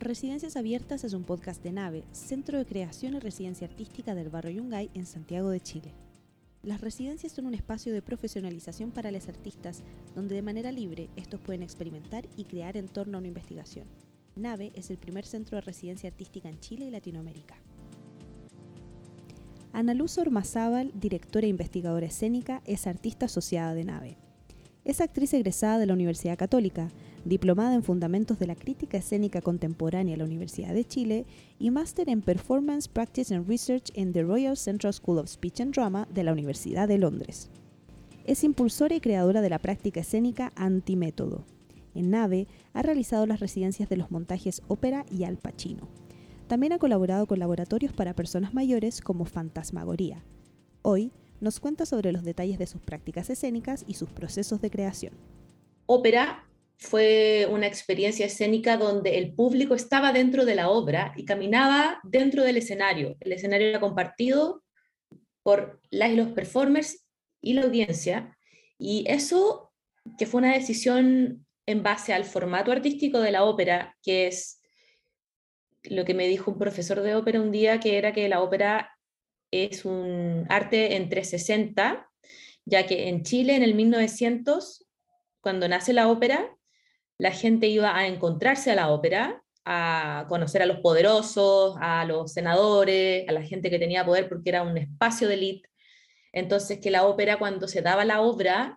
Residencias Abiertas es un podcast de Nave, Centro de Creación y Residencia Artística del barrio Yungay en Santiago de Chile. Las residencias son un espacio de profesionalización para los artistas, donde de manera libre estos pueden experimentar y crear en torno a una investigación. Nave es el primer centro de residencia artística en Chile y Latinoamérica. Ana Luz Ormazábal, directora e investigadora escénica, es artista asociada de Nave. Es actriz egresada de la Universidad Católica, diplomada en Fundamentos de la Crítica Escénica Contemporánea de la Universidad de Chile y máster en Performance Practice and Research en the Royal Central School of Speech and Drama de la Universidad de Londres. Es impulsora y creadora de la práctica escénica Antimétodo. En Nave ha realizado las residencias de los montajes Ópera y Al Pacino. También ha colaborado con laboratorios para personas mayores como Fantasmagoría. Hoy nos cuenta sobre los detalles de sus prácticas escénicas y sus procesos de creación. Ópera fue una experiencia escénica donde el público estaba dentro de la obra y caminaba dentro del escenario. El escenario era compartido por las y los performers y la audiencia, y eso, que fue una decisión en base al formato artístico de la ópera, que es lo que me dijo un profesor de ópera un día, que era que la ópera es un arte en 360, ya que en Chile en el 1900, cuando nace la ópera, la gente iba a encontrarse a la ópera, a conocer a los poderosos, a los senadores, a la gente que tenía poder porque era un espacio de élite. Entonces que la ópera, cuando se daba la obra,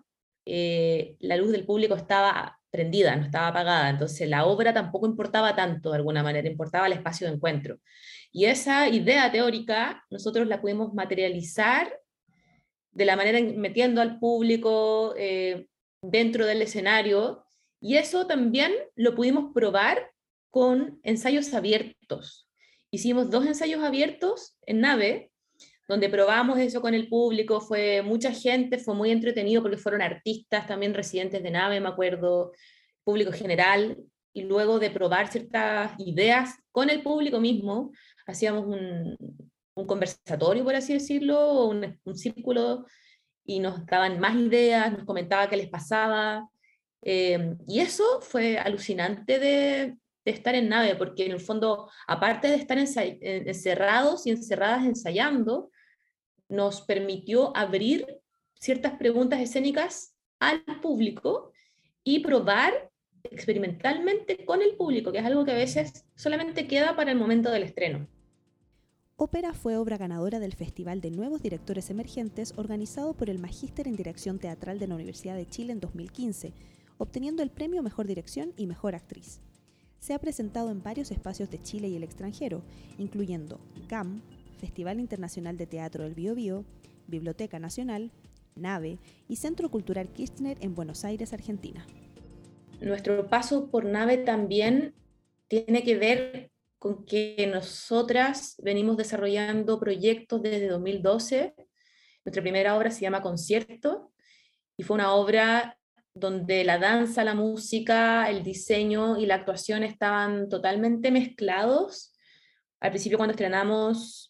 la luz del público estaba prendida, no estaba apagada. Entonces la obra tampoco importaba tanto de alguna manera, importaba el espacio de encuentro. Y esa idea teórica nosotros la pudimos materializar de la manera metiendo al público dentro del escenario, y eso también lo pudimos probar con ensayos abiertos. Hicimos 2 ensayos abiertos en Nave, donde probamos eso con el público, fue mucha gente, fue muy entretenido porque fueron artistas, también residentes de Nave, me acuerdo, público general, y luego de probar ciertas ideas con el público mismo, hacíamos un conversatorio, por así decirlo, un círculo, y nos daban más ideas, nos comentaba qué les pasaba, y eso fue alucinante de estar en Nave, porque en el fondo, aparte de estar encerrados y encerradas ensayando, nos permitió abrir ciertas preguntas escénicas al público y probar experimentalmente con el público, que es algo que a veces solamente queda para el momento del estreno. Ópera fue obra ganadora del Festival de Nuevos Directores Emergentes organizado por el Magíster en Dirección Teatral de la Universidad de Chile en 2015, obteniendo el premio Mejor Dirección y Mejor Actriz. Se ha presentado en varios espacios de Chile y el extranjero, incluyendo GAM, Festival Internacional de Teatro del Biobío, Biblioteca Nacional, Nave y Centro Cultural Kirchner en Buenos Aires, Argentina. Nuestro paso por Nave también tiene que ver con que nosotras venimos desarrollando proyectos desde 2012. Nuestra primera obra se llama Concierto, y fue una obra donde la danza, la música, el diseño y la actuación estaban totalmente mezclados. Al principio, cuando estrenamos,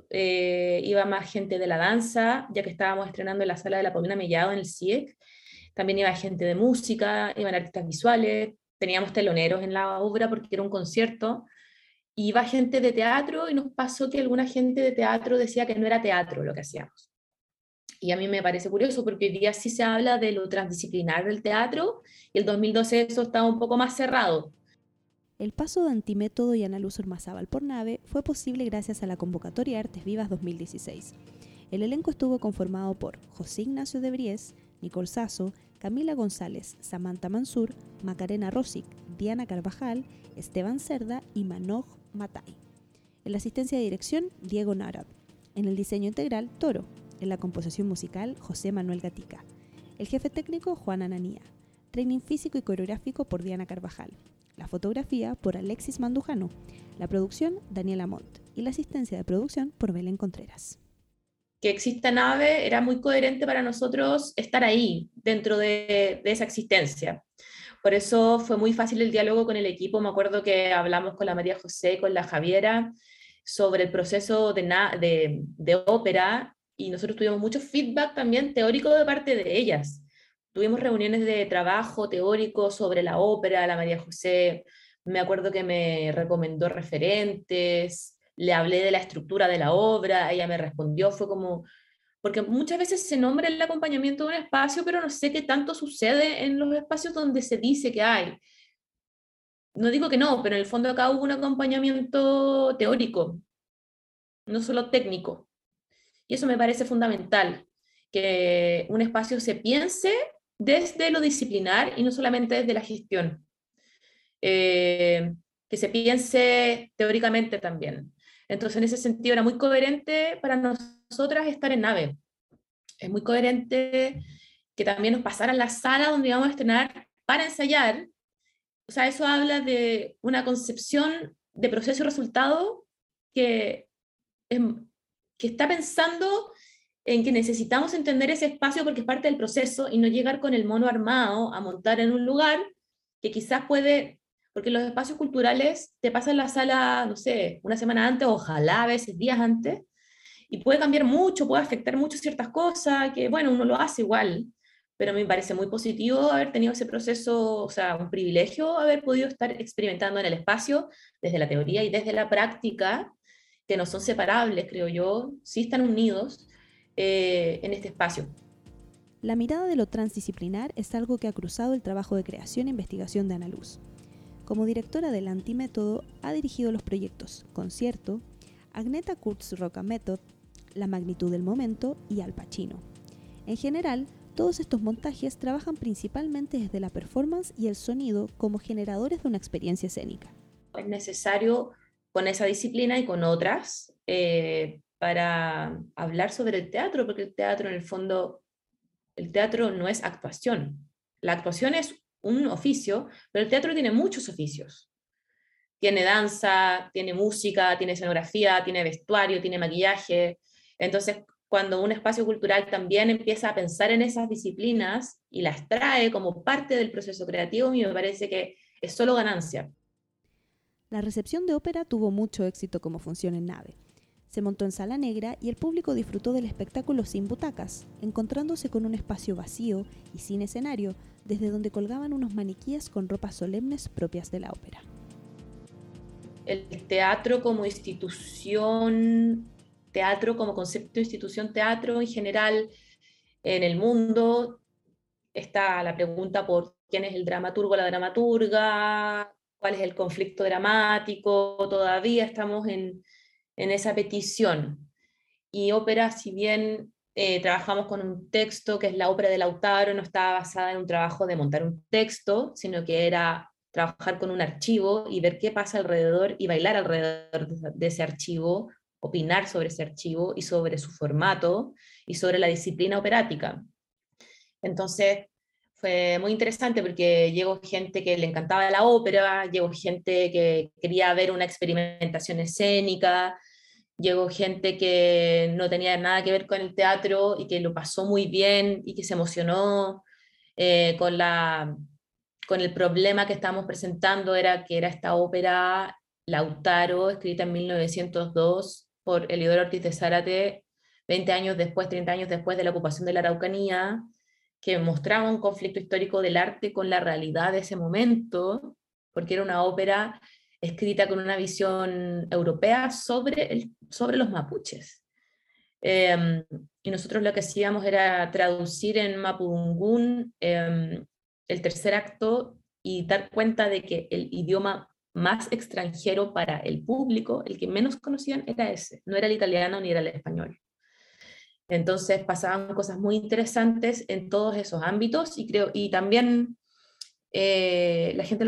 iba más gente de la danza, ya que estábamos estrenando en la sala de la Paulina Mellado en el CIEC. También iba gente de música, iban artistas visuales, teníamos teloneros en la obra porque era un concierto, y iba gente de teatro, y nos pasó que alguna gente de teatro decía que no era teatro lo que hacíamos. Y a mí me parece curioso porque hoy día sí se habla de lo transdisciplinar del teatro, y el 2012 eso estaba un poco más cerrado. El paso de Antimétodo y Ana Luz Ormazábal por Nave fue posible gracias a la convocatoria Artes Vivas 2016. El elenco estuvo conformado por José Ignacio de Bries, Nicole Sasso, Camila González, Samantha Mansur, Macarena Rosic, Diana Carvajal, Esteban Cerda y Manoj Matay. En la asistencia de dirección, Diego Narad. En el diseño integral, Toro. En la composición musical, José Manuel Gatica. El jefe técnico, Juan Ananía. Training físico y coreográfico por Diana Carvajal. La fotografía por Alexis Mandujano. La producción, Daniela Montt. Y la asistencia de producción por Belén Contreras. Que exista Nave era muy coherente para nosotros estar ahí, dentro de esa existencia. Por eso fue muy fácil el diálogo con el equipo. Me acuerdo que hablamos con la María José, con la Javiera, sobre el proceso de ópera, y nosotros tuvimos mucho feedback también teórico de parte de ellas. Tuvimos reuniones de trabajo teórico sobre la ópera. La María José me acuerdo que me recomendó referentes, le hablé de la estructura de la obra, ella me respondió, fue como, porque muchas veces se nombra el acompañamiento de un espacio, pero no sé qué tanto sucede en los espacios donde se dice que hay. No digo que no, pero en el fondo acá hubo un acompañamiento teórico, no solo técnico. Y eso me parece fundamental, que un espacio se piense desde lo disciplinar y no solamente desde la gestión. Que se piense teóricamente también. Entonces, en ese sentido, era muy coherente para nosotras estar en nave. Es muy coherente que también nos pasaran la sala donde íbamos a estrenar para ensayar. O sea, eso habla de una concepción de proceso y resultado que, es, que está pensando en que necesitamos entender ese espacio porque es parte del proceso y no llegar con el mono armado a montar en un lugar que quizás puede, porque los espacios culturales te pasan la sala, no sé, una semana antes, ojalá a veces días antes, y puede cambiar mucho, puede afectar mucho ciertas cosas, que bueno, uno lo hace igual, pero me parece muy positivo haber tenido ese proceso, o sea, un privilegio haber podido estar experimentando en el espacio desde la teoría y desde la práctica, que no son separables, creo yo, sí están unidos en este espacio. La mirada de lo transdisciplinar es algo que ha cruzado el trabajo de creación e investigación de Ana Luz. Como directora del Antimétodo, ha dirigido los proyectos Concierto, Agneta Kurtz Roca Method, La magnitud del momento y Al Pacino. En general, todos estos montajes trabajan principalmente desde la performance y el sonido como generadores de una experiencia escénica. Es necesario con esa disciplina y con otras para hablar sobre el teatro, porque el teatro en el fondo, el teatro no es actuación. La actuación es un oficio, pero el teatro tiene muchos oficios. Tiene danza, tiene música, tiene escenografía, tiene vestuario, tiene maquillaje. Entonces, cuando un espacio cultural también empieza a pensar en esas disciplinas y las trae como parte del proceso creativo, a mí me parece que es solo ganancia. La recepción de ópera tuvo mucho éxito como función en nave. Se montó en sala negra y el público disfrutó del espectáculo sin butacas, encontrándose con un espacio vacío y sin escenario, desde donde colgaban unos maniquíes con ropas solemnes propias de la ópera. El teatro como institución, teatro como concepto de institución, teatro en general en el mundo, está la pregunta por quién es el dramaturgo o la dramaturga, cuál es el conflicto dramático, todavía estamos en esa petición. Y ópera, si bien trabajamos con un texto que es la ópera de Lautaro, no estaba basada en un trabajo de montar un texto, sino que era trabajar con un archivo y ver qué pasa alrededor y bailar alrededor de ese archivo, opinar sobre ese archivo y sobre su formato y sobre la disciplina operática. Entonces, fue muy interesante porque llegó gente que le encantaba la ópera, llegó gente que quería ver una experimentación escénica, llegó gente que no tenía nada que ver con el teatro y que lo pasó muy bien y que se emocionó con con el problema que estábamos presentando, era que era esta ópera Lautaro, escrita en 1902 por Elidoro Ortiz de Zárate, 20 años después, 30 años después de la ocupación de la Araucanía, que mostraba un conflicto histórico del arte con la realidad de ese momento, porque era una ópera escrita con una visión europea sobre los mapuches. Y nosotros lo que hacíamos era traducir en mapudungún el tercer acto y dar cuenta de que el idioma más extranjero para el público, el que menos conocían, era ese, no era el italiano ni era el español. Entonces pasaban cosas muy interesantes en todos esos ámbitos y también la gente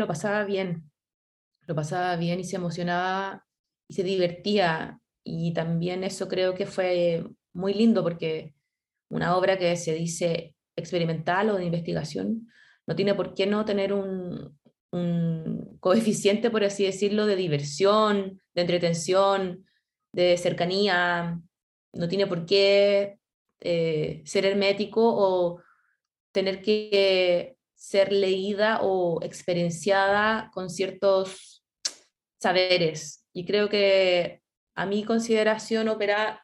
lo pasaba bien y se emocionaba y se divertía. Y también eso creo que fue muy lindo porque una obra que se dice experimental o de investigación no tiene por qué no tener un coeficiente, por así decirlo, de diversión, de entretención, de cercanía. No tiene por qué ser hermético o tener que ser leída o experienciada con ciertos saberes. Y creo que a mi consideración ópera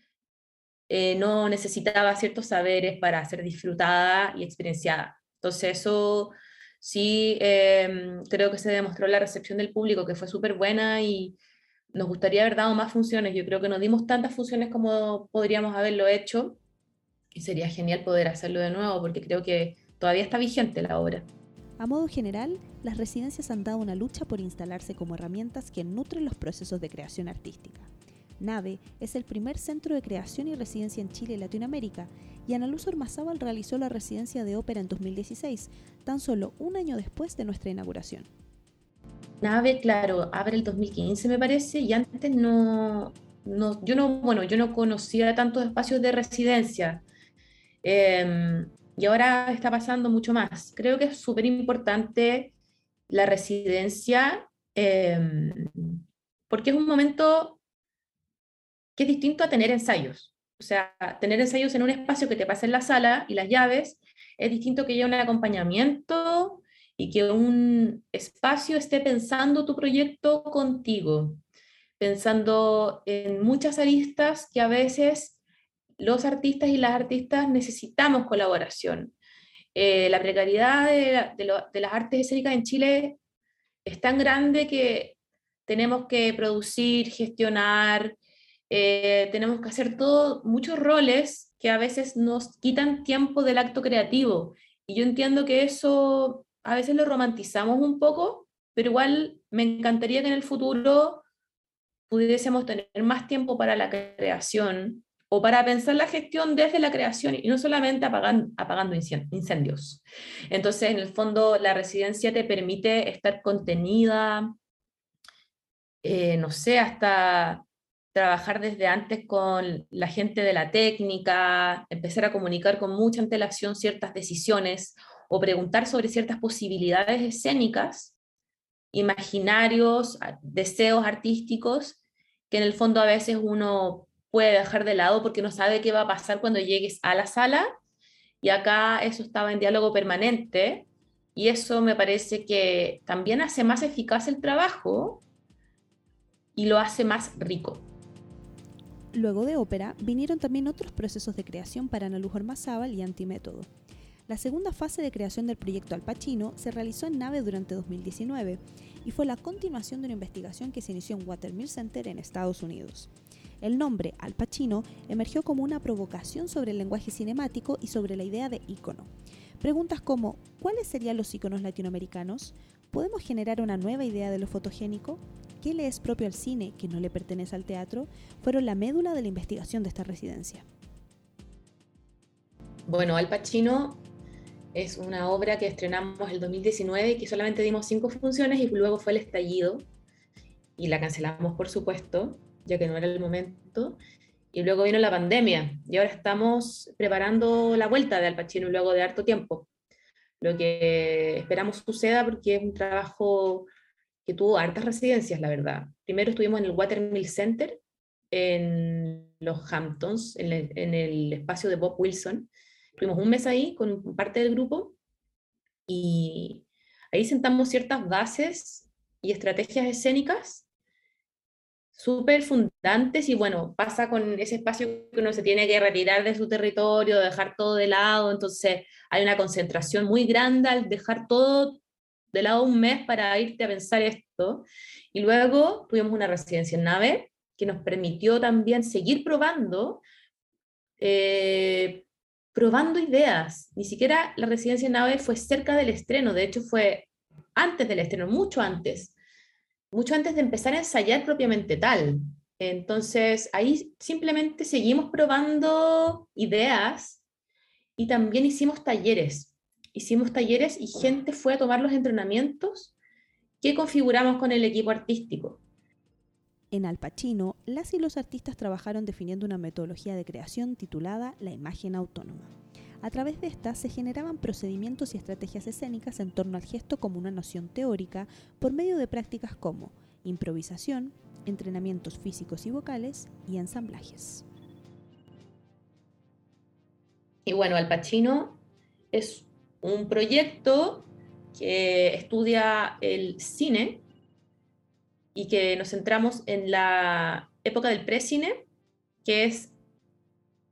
no necesitaba ciertos saberes para ser disfrutada y experienciada. Entonces eso Sí, creo que se demostró la recepción del público, que fue súper buena y nos gustaría haber dado más funciones. Yo creo que no dimos tantas funciones como podríamos haberlo hecho y sería genial poder hacerlo de nuevo porque creo que todavía está vigente la obra. A modo general, las residencias han dado una lucha por instalarse como herramientas que nutren los procesos de creación artística. NAVE es el primer centro de creación y residencia en Chile y Latinoamérica, y Ana Luz Ormazábal realizó la residencia de ópera en 2016, tan solo un año después de nuestra inauguración. Nave, claro, abre el 2015 me parece, y antes yo no conocía tantos espacios de residencia. Y ahora está pasando mucho más. Creo que es súper importante la residencia, porque es un momento que es distinto a tener ensayos. O sea, tener ensayos en un espacio que te pasa en la sala y las llaves es distinto que haya un acompañamiento y que un espacio esté pensando tu proyecto contigo, pensando en muchas aristas que a veces los artistas y las artistas necesitamos colaboración. La precariedad de las artes escénicas en Chile es tan grande que tenemos que producir, gestionar, tenemos que hacer todo, muchos roles que a veces nos quitan tiempo del acto creativo. Y yo entiendo que eso a veces lo romantizamos un poco, pero igual me encantaría que en el futuro pudiésemos tener más tiempo para la creación o para pensar la gestión desde la creación y no solamente apagando incendios. Entonces, en el fondo, la residencia te permite estar contenida, no sé, hasta trabajar desde antes con la gente de la técnica, empezar a comunicar con mucha antelación ciertas decisiones o preguntar sobre ciertas posibilidades escénicas, imaginarios, deseos artísticos, que en el fondo a veces uno puede dejar de lado porque no sabe qué va a pasar cuando llegues a la sala, y acá eso estaba en diálogo permanente, y eso me parece que también hace más eficaz el trabajo y lo hace más rico. Luego de ópera, vinieron también otros procesos de creación para Ana Luz Ormazábal y Antimétodo. La segunda fase de creación del proyecto Al Pacino se realizó en NAVE durante 2019 y fue la continuación de una investigación que se inició en Watermill Center en Estados Unidos. El nombre Al Pacino emergió como una provocación sobre el lenguaje cinemático y sobre la idea de ícono. Preguntas como ¿cuáles serían los íconos latinoamericanos? ¿Podemos generar una nueva idea de lo fotogénico? ¿Qué le es propio al cine que no le pertenece al teatro? Fueron la médula de la investigación de esta residencia. Bueno, Al Pacino es una obra que estrenamos el 2019 y que solamente dimos 5 funciones y luego fue el estallido y la cancelamos, por supuesto, ya que no era el momento. Y luego vino la pandemia y ahora estamos preparando la vuelta de Al Pacino luego de harto tiempo. Lo que esperamos suceda porque es un trabajo que tuvo hartas residencias, la verdad. Primero estuvimos en el Watermill Center, en los Hamptons, en el espacio de Bob Wilson. Estuvimos un mes ahí con parte del grupo y ahí sentamos ciertas bases y estrategias escénicas súper fundantes y bueno, pasa con ese espacio que uno se tiene que retirar de su territorio, dejar todo de lado, entonces hay una concentración muy grande al dejar todo de lado un mes para irte a pensar esto. Y luego tuvimos una residencia en nave que nos permitió también seguir eh, probando ideas. Ni siquiera la residencia en nave fue cerca del estreno, de hecho fue antes del estreno, mucho antes de empezar a ensayar propiamente tal. Entonces, ahí simplemente seguimos probando ideas y también hicimos talleres. Hicimos talleres y gente fue a tomar los entrenamientos que configuramos con el equipo artístico. En Al Pacino, las y los artistas trabajaron definiendo una metodología de creación titulada La imagen autónoma. A través de esta se generaban procedimientos y estrategias escénicas en torno al gesto como una noción teórica por medio de prácticas como improvisación, entrenamientos físicos y vocales y ensamblajes. Y bueno, Al Pacino es un proyecto que estudia el cine y que nos centramos en la época del pre-cine, que es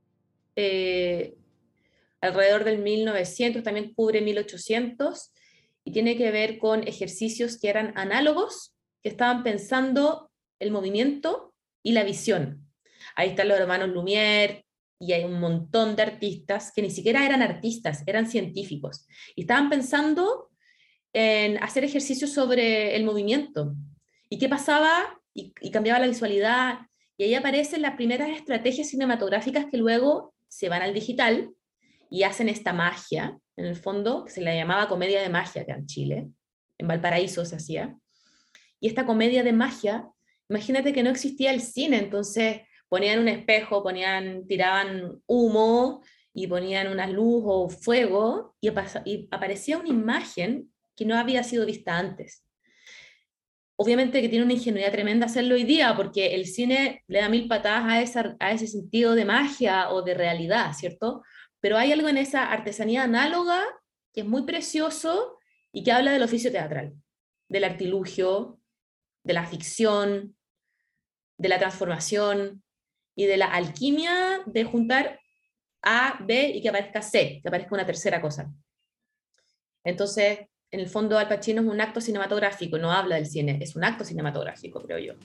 alrededor del 1900, también cubre 1800, y tiene que ver con ejercicios que eran análogos, que estaban pensando el movimiento y la visión. Ahí están los hermanos Lumière y hay un montón de artistas que ni siquiera eran artistas, eran científicos, y estaban pensando en hacer ejercicios sobre el movimiento y qué pasaba y cambiaba la visualidad. Y ahí aparecen las primeras estrategias cinematográficas que luego se van al digital y hacen esta magia, en el fondo, que se le llamaba comedia de magia acá en Chile, en Valparaíso se hacía. Y esta comedia de magia, imagínate que no existía el cine, entonces ponían un espejo, tiraban humo y ponían una luz o fuego y aparecía una imagen que no había sido vista antes. Obviamente que tiene una ingenuidad tremenda hacerlo hoy día, porque el cine le da mil patadas a ese sentido de magia o de realidad, ¿cierto? Pero hay algo en esa artesanía análoga que es muy precioso y que habla del oficio teatral, del artilugio, de la ficción, de la transformación y de la alquimia de juntar A, B y que aparezca C, que aparezca una tercera cosa. Entonces, en el fondo, Al Pacino es un acto cinematográfico, no habla del cine, es un acto cinematográfico, creo yo.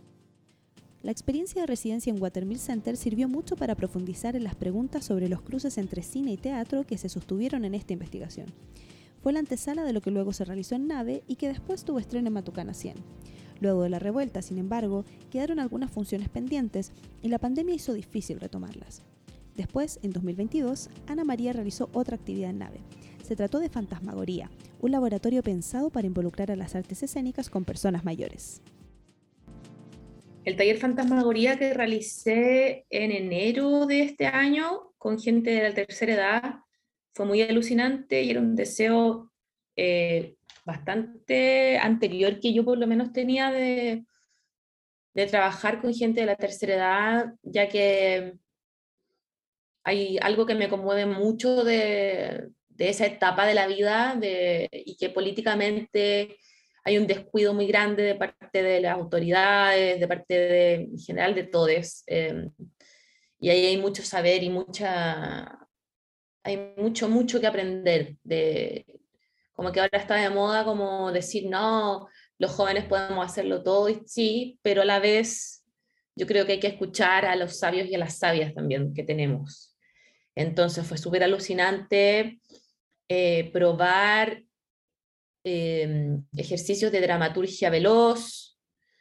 La experiencia de residencia en Watermill Center sirvió mucho para profundizar en las preguntas sobre los cruces entre cine y teatro que se sostuvieron en esta investigación. Fue la antesala de lo que luego se realizó en Nave y que después tuvo estreno en Matucana 100. Luego de la revuelta, sin embargo, quedaron algunas funciones pendientes y la pandemia hizo difícil retomarlas. Después, en 2022, Ana María realizó otra actividad en Nave. Se trató de Fantasmagoría, un laboratorio pensado para involucrar a las artes escénicas con personas mayores. El taller Fantasmagoría que realicé en enero de este año con gente de la tercera edad fue muy alucinante y era un deseo bastante anterior que yo por lo menos tenía de trabajar con gente de la tercera edad, ya que hay algo que me conmueve mucho de esa etapa de la vida y que políticamente hay un descuido muy grande de parte de las autoridades, de parte en general de todos. Y ahí hay mucho saber y hay mucho que aprender. Como que ahora está de moda como decir, no, los jóvenes podemos hacerlo todo, y sí, pero a la vez yo creo que hay que escuchar a los sabios y a las sabias también que tenemos. Entonces fue súper alucinante probar ejercicios de dramaturgia veloz,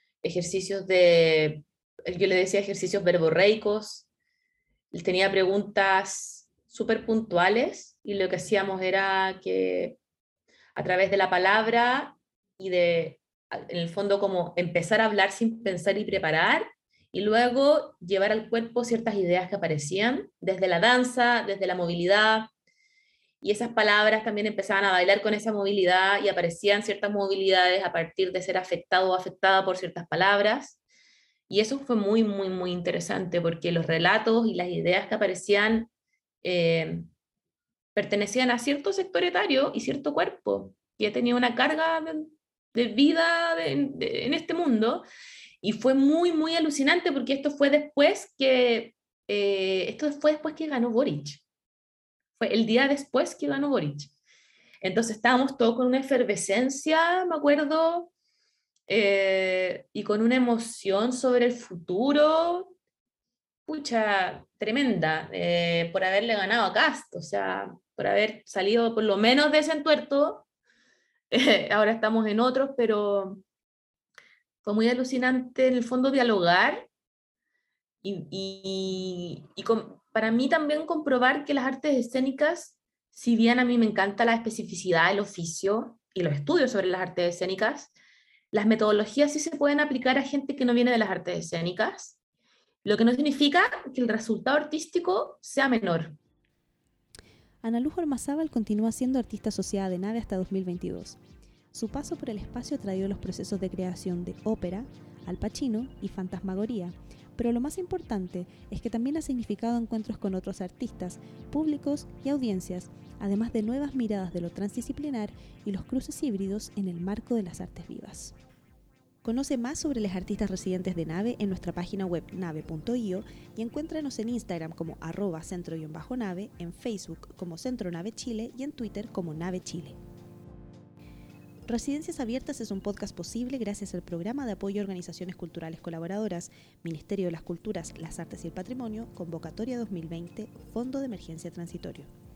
yo le decía ejercicios verborreicos, él tenía preguntas súper puntuales y lo que hacíamos era que a través de la palabra y en el fondo, como empezar a hablar sin pensar y preparar, y luego llevar al cuerpo ciertas ideas que aparecían, desde la danza, desde la movilidad, y esas palabras también empezaban a bailar con esa movilidad y aparecían ciertas movilidades a partir de ser afectado o afectada por ciertas palabras. Y eso fue muy interesante porque los relatos y las ideas que aparecían eh, pertenecían a cierto sector etario y cierto cuerpo que tenía una carga de vida en este mundo. Y fue muy alucinante porque esto fue después que ganó Boric. Fue el día después que ganó Boric. Entonces estábamos todos con una efervescencia, me acuerdo, y con una emoción sobre el futuro, pucha, tremenda, por haberle ganado a Kast, o sea, por haber salido por lo menos de ese entuerto. Ahora estamos en otros, pero fue muy alucinante en el fondo dialogar para mí también comprobar que las artes escénicas, si bien a mí me encanta la especificidad, el oficio y los estudios sobre las artes escénicas, las metodologías sí se pueden aplicar a gente que no viene de las artes escénicas, lo que no significa que el resultado artístico sea menor. Ana Luz Ormazábal continúa siendo artista asociada de Nave hasta 2022. Su paso por el espacio ha traído los procesos de creación de ópera, Al Pacino y Fantasmagoría, pero lo más importante es que también ha significado encuentros con otros artistas, públicos y audiencias, además de nuevas miradas de lo transdisciplinar y los cruces híbridos en el marco de las artes vivas. Conoce más sobre los artistas residentes de Nave en nuestra página web nave.io y encuéntranos en Instagram como @centro_nave, en Facebook como Centro Nave Chile y en Twitter como Nave Chile. Residencias Abiertas es un podcast posible gracias al Programa de Apoyo a Organizaciones Culturales Colaboradoras, Ministerio de las Culturas, las Artes y el Patrimonio, Convocatoria 2020, Fondo de Emergencia Transitorio.